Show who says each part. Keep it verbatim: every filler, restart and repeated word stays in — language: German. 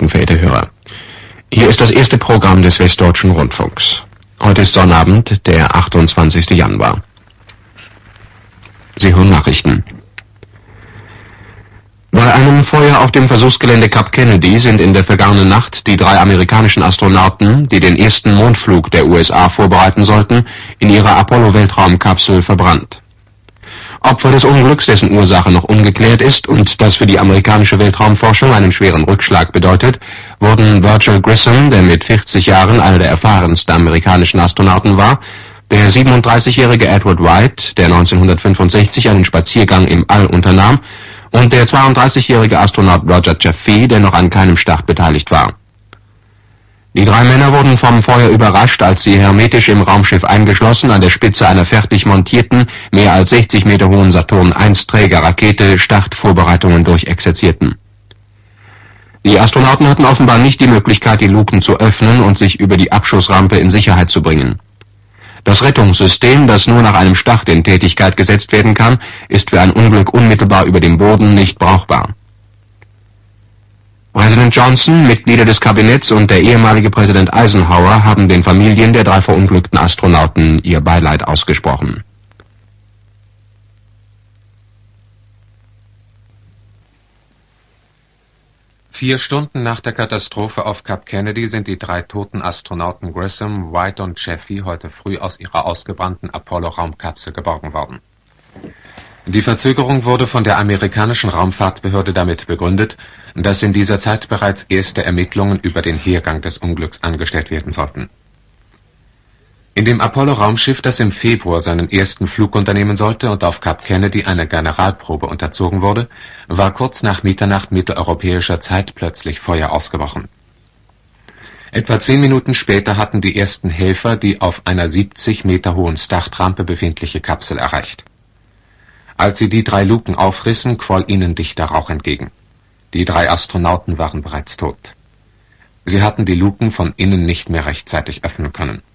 Speaker 1: Morgen, verehrte Hörer. Hier ist das erste Programm des Westdeutschen Rundfunks. Heute ist Sonnabend, der achtundzwanzigste Januar. Sie hören Nachrichten. Bei einem Feuer auf dem Versuchsgelände Kap Kennedy sind in der vergangenen Nacht die drei amerikanischen Astronauten, die den ersten Mondflug der U S A vorbereiten sollten, in ihrer Apollo-Weltraumkapsel verbrannt. Opfer des Unglücks, dessen Ursache noch ungeklärt ist und das für die amerikanische Weltraumforschung einen schweren Rückschlag bedeutet, wurden Virgil Grissom, der mit vierzig Jahren einer der erfahrensten amerikanischen Astronauten war, der siebenunddreißigjährige Edward White, der neunzehnhundertfünfundsechzig einen Spaziergang im All unternahm, und der zweiunddreißigjährige Astronaut Roger Chaffee, der noch an keinem Start beteiligt war. Die drei Männer wurden vom Feuer überrascht, als sie hermetisch im Raumschiff eingeschlossen an der Spitze einer fertig montierten, mehr als sechzig Meter hohen Saturn eins Trägerrakete Startvorbereitungen durchexerzierten. Die Astronauten hatten offenbar nicht die Möglichkeit, die Luken zu öffnen und sich über die Abschussrampe in Sicherheit zu bringen. Das Rettungssystem, das nur nach einem Start in Tätigkeit gesetzt werden kann, ist für ein Unglück unmittelbar über dem Boden nicht brauchbar. Präsident Johnson, Mitglieder des Kabinetts und der ehemalige Präsident Eisenhower haben den Familien der drei verunglückten Astronauten ihr Beileid ausgesprochen.
Speaker 2: Vier Stunden nach der Katastrophe auf Kap Kennedy sind die drei toten Astronauten Grissom, White und Chaffee heute früh aus ihrer ausgebrannten Apollo-Raumkapsel geborgen worden. Die Verzögerung wurde von der amerikanischen Raumfahrtbehörde damit begründet, dass in dieser Zeit bereits erste Ermittlungen über den Hergang des Unglücks angestellt werden sollten. In dem Apollo-Raumschiff, das im Februar seinen ersten Flug unternehmen sollte und auf Kap Kennedy einer Generalprobe unterzogen wurde, war kurz nach Mitternacht mitteleuropäischer Zeit plötzlich Feuer ausgebrochen. Etwa zehn Minuten später hatten die ersten Helfer die auf einer siebzig Meter hohen Startrampe befindliche Kapsel erreicht. Als sie die drei Luken aufrissen, quoll ihnen dichter Rauch entgegen. Die drei Astronauten waren bereits tot. Sie hatten die Luken von innen nicht mehr rechtzeitig öffnen können.